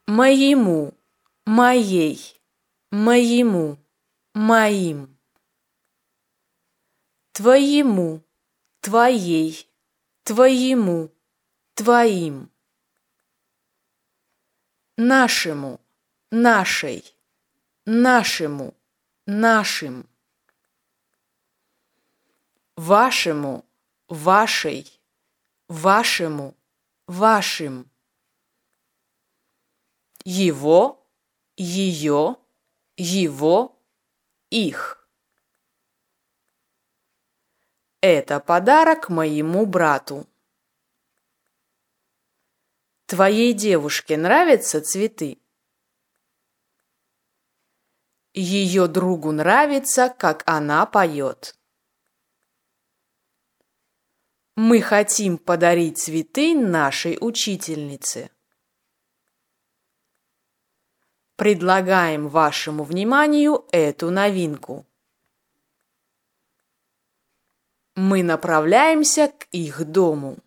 моему, моей, моему, моим. Твоему, твоей, твоему, твоим. Нашему, нашей, нашему, нашим. Вашему, вашей, вашему, вашим. Его, ее, его, их. Это подарок моему брату. Твоей девушке нравятся цветы? Ее другу нравится, как она поет. Мы хотим подарить цветы нашей учительнице. Предлагаем вашему вниманию эту новинку. Мы направляемся к их дому.